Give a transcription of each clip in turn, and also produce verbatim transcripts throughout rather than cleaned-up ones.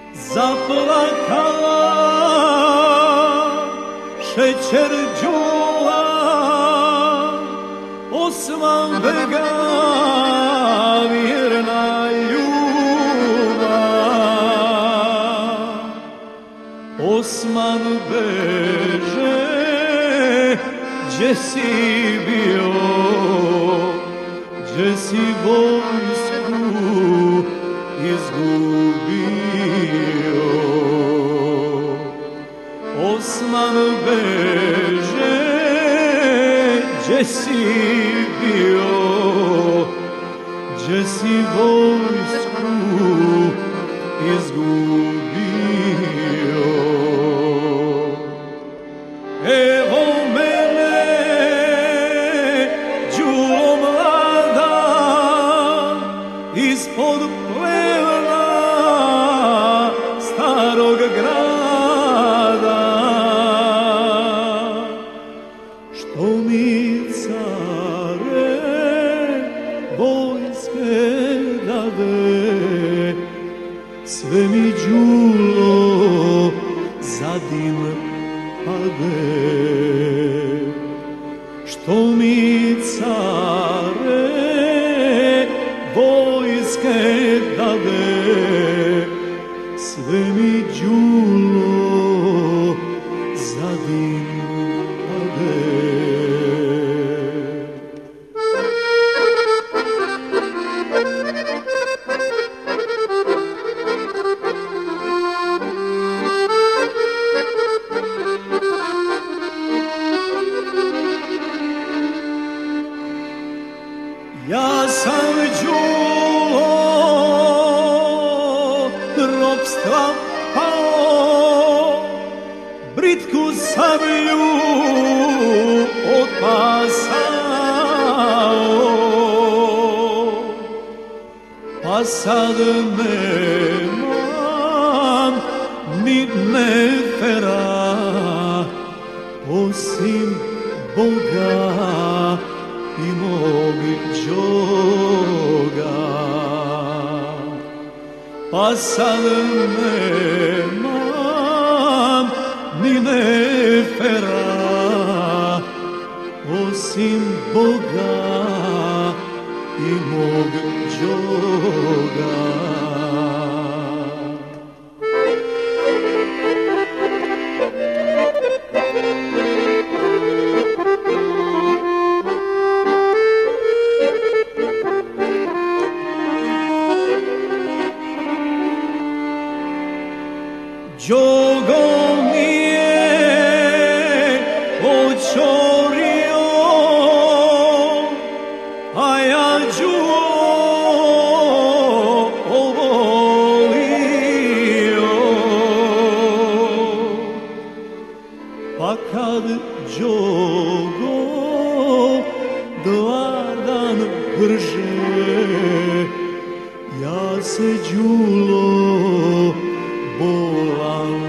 zaplakala šećer đula, Osman Bega vjerna ljubav. Osman beže, gdje si bio, gdje si vojsku izgubio. Osman beže, gdje si bio, gdje si vojsku izgubio. Evo mene, đulo mlada, ispod plevna starog grada. Što mi care vojske dade, sve mi đulo za dim pade. Što mi care vojske dade, sve mi đulo za dim pade. Ja sam đulo ropstva pao, britku sablju otpasao, pa sad nemam ni nefera osim Boga i mog đoga. Pa sad nemam ni nefera osim Boga i mog đoga. Đogo mi je očorio, a ja đulo ovolio. Pa kad đogo gladan brže, ja se đulo bolan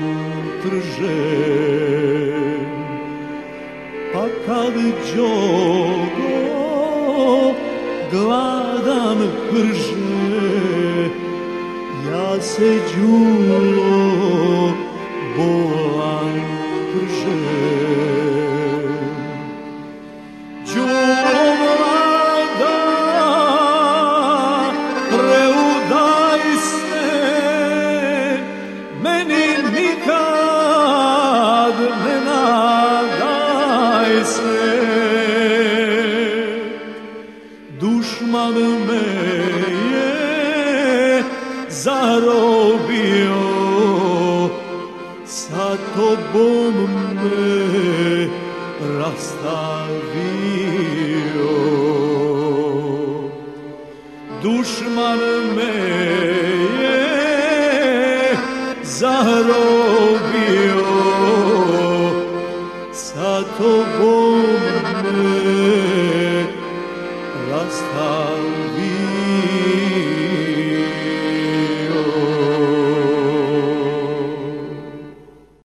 tržem. Pa kad đogo gladan prže, ja se đulo bolan tržem. Đulo mlada, preudaj se, meni nikad ne nadaj se. Dušman me je zarobio, sa tobom me rastavio. Dušman me je zarobio,